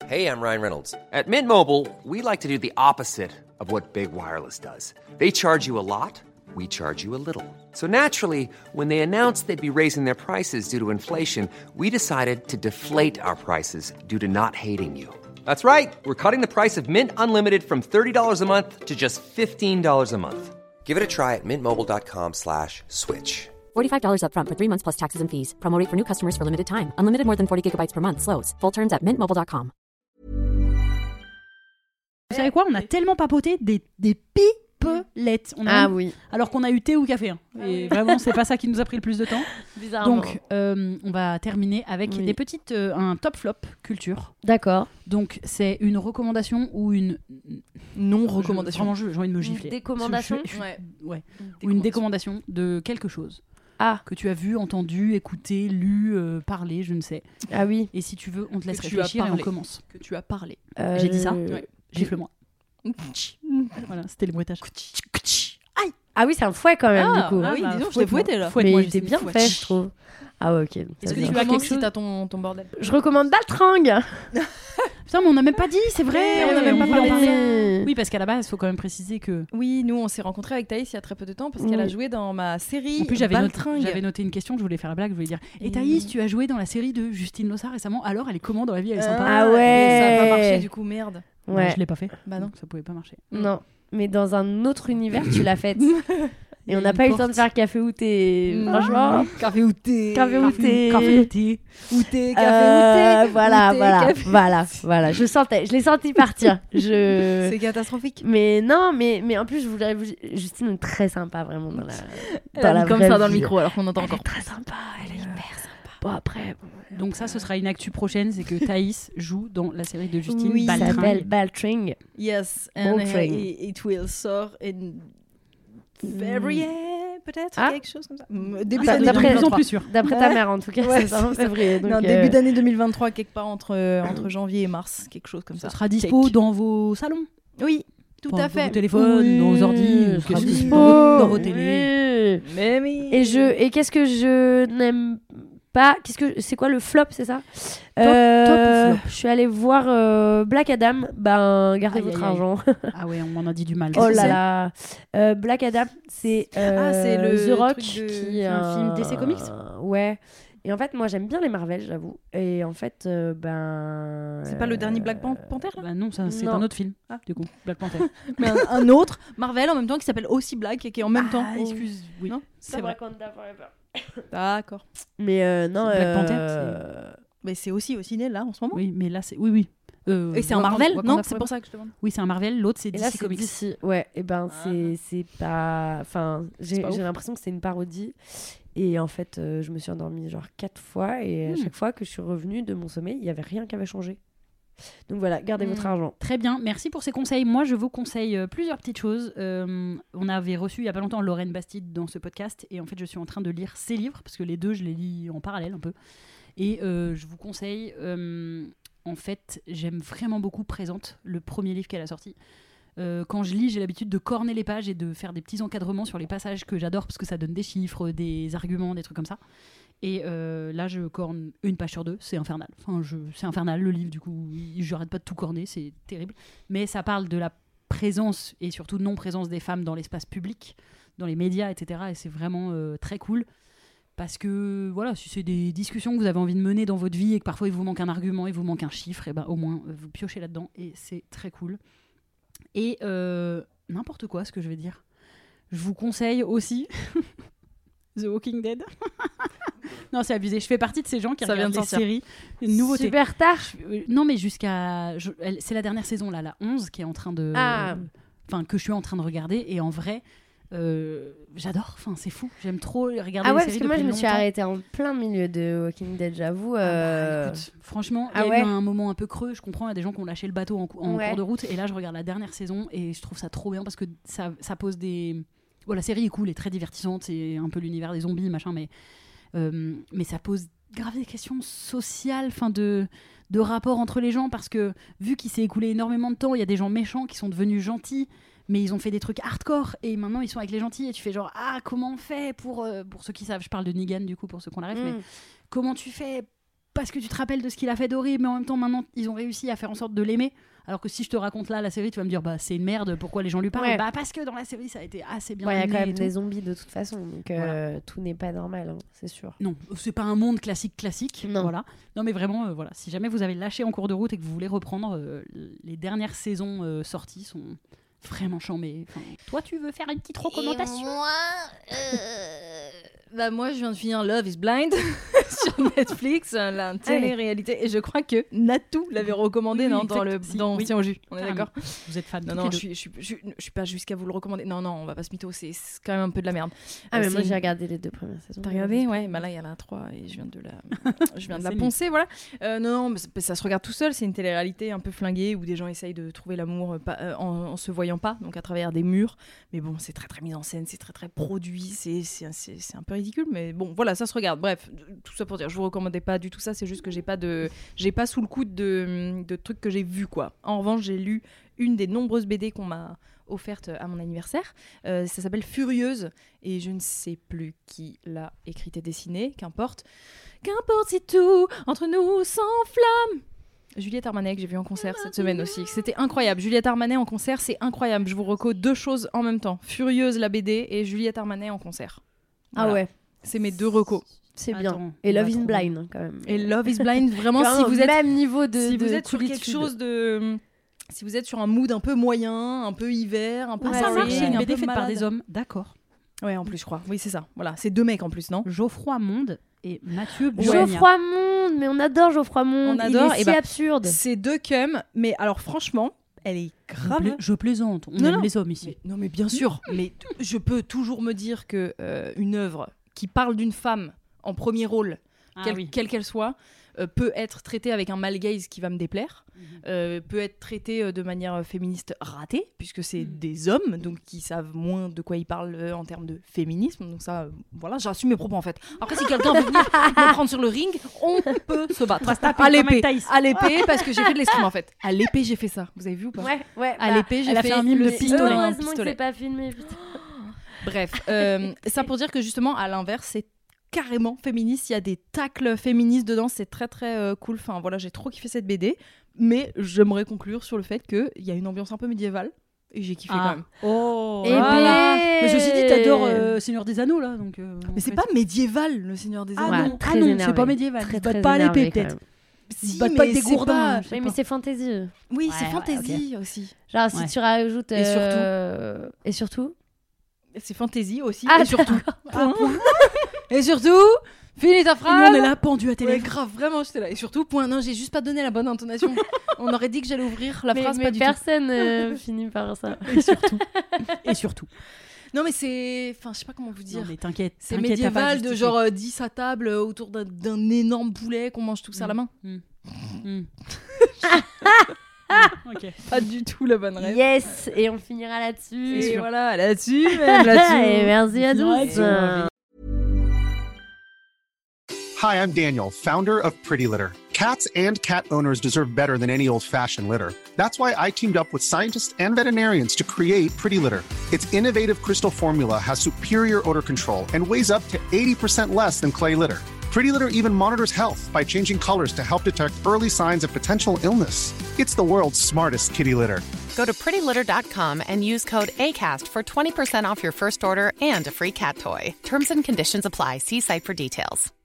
Hey, I'm Ryan Reynolds. At Mint Mobile, we like to do the opposite of what Big Wireless does. They charge you a lot, we charge you a little. So naturally, when they announced they'd be raising their prices due to inflation, we decided to deflate our prices due to not hating you. That's right. We're cutting the price of Mint Unlimited from $30 a month to just $15 a month. Give it a try at mintmobile.com/switch. $45 up front for 3 months plus taxes and fees. Promo rate for new customers for limited time. Unlimited more than 40 gigabytes per month. Slows full terms at mintmobile.com. Vous savez quoi ? On a tellement papoté des pipelettes. Oui. Alors qu'on a eu thé ou café. Hein. Et vraiment, c'est pas ça qui nous a pris le plus de temps. Bizarrement. Donc, on va terminer avec des petites, un top flop culture. D'accord. Donc, c'est une recommandation ou une non-recommandation. Vraiment, j'ai envie de me gifler. Une décommandation. Ouais. Ou une décommandation de quelque chose. Que tu as vu, entendu, écouté, lu, parlé, je ne sais. Ah oui. Et si tu veux, on te laisse Que réfléchir et on commence. Que tu as parlé. J'ai dit ça. Gifle-moi. Voilà, c'était le bruitage. Aïe. Ah oui, c'est un fouet quand même, du coup. Ah oui, disons, je t'ai fouetté là. Mais il était bien fait, je trouve. Ah ouais, ok. Est-ce que tu tu as as quelque si chose t'as ton bordel? Je recommande Baltrang. Putain, mais on n'a même pas dit, c'est vrai, on n'a même pas voulait parlé. en parler. Oui, parce qu'à la base, il faut quand même préciser que. Oui, nous on s'est rencontrés avec Thaïs il y a très peu de temps parce qu'elle a joué dans ma série. En plus, j'avais Baltringue. noté une question, je voulais faire la blague, je voulais dire et Thaïs, tu as joué dans la série de Justine Lossard récemment, alors elle est comment dans la vie? Elle est sympa. Ah ouais. Et ça a pas marché du coup, merde. Ouais. Non, je l'ai pas fait. Bah non. Ça pouvait pas marcher. Non, mais dans un autre univers, tu l'as faite. Et on n'a pas eu le temps de faire café ou thé. Franchement. Café ou thé. Café ou thé. Café ou thé. Ou thé, café ou thé. Voilà. Je l'ai senti partir. C'est catastrophique. Mais non, mais en plus, je voulais Justine est très sympa vraiment dans la. Elle a mis comme vraie ça dans le vie. micro alors qu'on entend Elle encore. est très sympa. Elle est hyper sympa. Bon après. Donc ça, ce sera une actu prochaine, c'est que Thaïs joue dans la série de Justine. Oui, ça Baltringue. s'appelle Baltring. Yes, and Baltring. it will sort in February, peut-être quelque chose comme ça. Début Bah, d'année d'après- 2023. plus sûr. D'après ta mère en tout cas, Ouais, c'est en c'est ça. février. Donc, Non, début d'année 2023, quelque part entre janvier et mars, quelque chose comme ça. Ça sera dispo dans vos salons. Oui, tout Dans à vos fait. téléphones, dans vos ordi, ce sera qu'est-ce que- dispo. dans vos télés. Oui. Mais oui. Et qu'est-ce que je n'aime pas, c'est quoi le flop, c'est ça? Top flop. Je suis allée voir Black Adam. Gardez Aïe, votre aïe, aïe. argent. Ah ouais, on m'en a dit du mal. Oh Qu'est-ce que là là. Black Adam, c'est c'est le The Rock truc de- qui est un film DC Comics. Ouais. Et en fait, moi, j'aime bien les Marvel, j'avoue. Et en fait, C'est pas le dernier Black Panther là Bah non, ça, c'est Non. un autre film. Ah. Du coup, Black Panther. Mais un autre Marvel en même temps qui s'appelle aussi Black et qui est en même temps. Excuse, oui. Non, c'est vrai. D'accord. Mais non. Black Panther, Mais c'est aussi au ciné là en ce moment. Oui, mais là, c'est. Oui. Et c'est un Marvel, non? C'est pour ça que je te demande. Oui, c'est un Marvel. L'autre, c'est Et là, DC c'est Comics. DC. Ouais, et c'est pas. Enfin, j'ai pas ouf. l'impression que c'est une parodie. Et en fait, je me suis endormie genre 4 fois. Et à chaque fois que je suis revenue de mon sommeil, il n'y avait rien qui avait changé. Donc voilà, gardez votre argent. Très bien, merci pour ces conseils. Moi, je vous conseille plusieurs petites choses. On avait reçu il n'y a pas longtemps Lorraine Bastide dans ce podcast. Et en fait, je suis en train de lire ses livres, parce que les deux, je les lis en parallèle un peu. Et je vous conseille... en fait, j'aime vraiment beaucoup Présente, le premier livre qu'elle a sorti. Quand je lis, j'ai l'habitude de corner les pages et de faire des petits encadrements sur les passages que j'adore, parce que ça donne des chiffres, des arguments, des trucs comme ça. Et là, je corne une page sur deux, c'est infernal. C'est infernal, le livre, du coup, j'arrête pas de tout corner, c'est terrible. Mais ça parle de la présence, et surtout non-présence des femmes dans l'espace public, dans les médias, etc. Et c'est vraiment très cool. Parce que, voilà, si c'est des discussions que vous avez envie de mener dans votre vie et que parfois il vous manque un argument, il vous manque un chiffre, et ben au moins, vous piochez là-dedans, et c'est très cool. Et n'importe quoi, ce que je vais dire. Je vous conseille aussi... The Walking Dead. Non, c'est abusé. Je fais partie de ces gens qui Ça vient regardent de des sortir. séries. Une nouveauté. Super tard. Non, mais c'est la dernière saison, là, la 11, qui est en train de... que je suis en train de regarder. Et en vrai, j'adore. Enfin, c'est fou. J'aime trop regarder Ah les ouais, séries parce que moi, je depuis me suis longtemps. arrêtée en plein milieu de Walking Dead, j'avoue. Écoute, franchement, il y a eu un moment un peu creux. Je comprends, il y a des gens qui ont lâché le bateau en cours de route. Et là, je regarde la dernière saison et je trouve ça trop bien parce que ça pose des... Bon, la série est cool et très divertissante. C'est un peu l'univers des zombies, machin, mais ça pose grave des questions sociales, de rapport entre les gens, parce que vu qu'il s'est écoulé énormément de temps, il y a des gens méchants qui sont devenus gentils, mais ils ont fait des trucs hardcore et maintenant ils sont avec les gentils et tu fais genre comment on fait pour ceux qui savent, je parle de Negan du coup pour ceux qu'on arrive, mais comment tu fais parce que tu te rappelles de ce qu'il a fait d'horrible, mais en même temps maintenant ils ont réussi à faire en sorte de l'aimer. Alors que si je te raconte là la série, tu vas me dire bah c'est une merde, pourquoi les gens lui parlent ? Ouais. Bah parce que dans la série ça a été assez bien Il y a amené quand même et tout. des zombies de toute façon, donc Voilà. tout n'est pas normal, hein, c'est sûr. Non, c'est pas un monde classique. Non. Voilà. Non, mais vraiment, voilà. Si jamais vous avez lâché en cours de route et que vous voulez reprendre, les dernières saisons sorties sont vraiment chambées. Enfin, toi, tu veux faire une petite recommandation ? Moi, je viens de finir Love is Blind sur Netflix, la télé-réalité, et je crois que Natou l'avait recommandé Oui, dans exact. le Si, dans oui. Tiens au jus. On est Carrément. d'accord ? Vous êtes fan Non, non, je suis pas jusqu'à vous le recommander. Non, on va pas se mytho, c'est quand même un peu de la merde. Ah, mais moi c'est- j'ai regardé les 2 premières saisons. T'as regardé ? Ouais, bah là il y en a 3 et je viens de la C'est poncer, voilà. Non, mais ça se regarde tout seul, c'est une télé-réalité un peu flinguée où des gens essayent de trouver l'amour en se voyant pas, donc à travers des murs. Mais bon, c'est très très mis en scène, c'est très très produit, c'est un peu ridicule, mais bon, voilà, ça se regarde. Bref, tout ça pour dire, je vous recommandais pas du tout ça, c'est juste que j'ai pas sous le coude de trucs que j'ai vus, quoi. En revanche, j'ai lu une des nombreuses BD qu'on m'a offerte à mon anniversaire. Ça s'appelle Furieuse et je ne sais plus qui l'a écrite et dessinée, qu'importe si tout entre nous s'enflamme. Juliette Armanet que j'ai vu en concert cette semaine aussi, c'était incroyable. Juliette Armanet en concert, c'est incroyable. Je vous reco 2 choses en même temps, Furieuse la BD et Juliette Armanet en concert. Ah Voilà. ouais, C'est mes 2 recos. c'est Attends, bien. Et on va Love is trouver. Blind hein, quand même. Et Love is Blind, vraiment, Quand si même vous au êtes même niveau de si vous êtes sur quelque coolitude. chose de si vous êtes sur un mood un peu moyen, un peu hiver, un peu Ah, ça Ouais, marche, c'est c'est une un BD peu faite par malade. des hommes, d'accord. Ouais, en plus, je crois. Oui, c'est ça. Voilà, c'est 2 mecs en plus, non ? Geoffroy Monde et Mathieu Buagna. Geoffroy Monde, mais on adore Geoffroy Monde. On adore, Il est et si bah, absurde. C'est 2 cums, mais alors franchement, elle est grave. Je plaisante, on Non, aime non. les hommes ici. Mais bien sûr, mais je peux toujours me dire que une œuvre qui parle d'une femme en premier rôle, quelle qu'elle soit, peut être traitée avec un male gaze qui va me déplaire, peut être traitée de manière féministe ratée, puisque c'est des hommes donc qui savent moins de quoi ils parlent en termes de féminisme. Donc ça, voilà, j'assume mes propos en fait. Après, si quelqu'un veut venir me prendre sur le ring, on peut se battre. À l'épée, parce que j'ai fait de l'escrime en fait. À l'épée, j'ai fait ça. Vous avez vu ou pas ? Ouais. À l'épée, j'ai elle a fait fait un mime le de pistolet. un Heureusement que pistolet. c'est pas filmé. Putain. Bref, ça pour dire que justement, à l'inverse, c'est carrément féministe. Il y a des tacles féministes dedans, c'est très très cool. Enfin voilà, j'ai trop kiffé cette BD. Mais j'aimerais conclure sur le fait qu'il y a une ambiance un peu médiévale. Et j'ai kiffé quand même. Oh Eh voilà. ben. Mais ceci dit, t'adores Seigneur des Anneaux là, donc. Mais c'est pas médiéval, le Seigneur des Ah Anneaux. Ouais, non, très c'est énervé. pas médiéval. Très, Ils se battent très pas à l'épée énervé, peut-être. quand même. Ils se Si, battent pas avec mais des c'est gourdins. pas- je sais Oui, pas. mais c'est fantasy. Oui, Ouais, c'est ouais, fantasy aussi. Genre, si Ouais. tu rajoutes. Et surtout. Et surtout. C'est fantasy aussi. Ah, et surtout. Ah, point. Et surtout, finis ta Et nous, phrase. on est là pendu à télé. Ouais, grave, vraiment, j'étais là. Et surtout, point. Non, j'ai juste pas donné la bonne intonation. On aurait dit que j'allais ouvrir la phrase, mais pas du tout. personne finit par ça. Et surtout. Non, mais c'est. Enfin, je sais pas comment vous dire. Non mais t'inquiète. C'est t'inquiète, t'as pas à médiéval de justifier. genre 10 à table autour d'un énorme poulet qu'on mange tous à la main. Ok. Pas du tout la bonne rêve. Yes. Et on finira là-dessus. Et voilà, là-dessus, même là-dessus. Et merci à finira tous. là-dessus. Hi, I'm Daniel, founder of Pretty Litter. Cats and cat owners deserve better than any old-fashioned litter. That's why I teamed up with scientists and veterinarians to create Pretty Litter. Its innovative crystal formula has superior odor control and weighs up to 80% less than clay litter. Pretty Litter even monitors health by changing colors to help detect early signs of potential illness. It's the world's smartest kitty litter. Go to prettylitter.com and use code ACAST for 20% off your first order and a free cat toy. Terms and conditions apply. See site for details.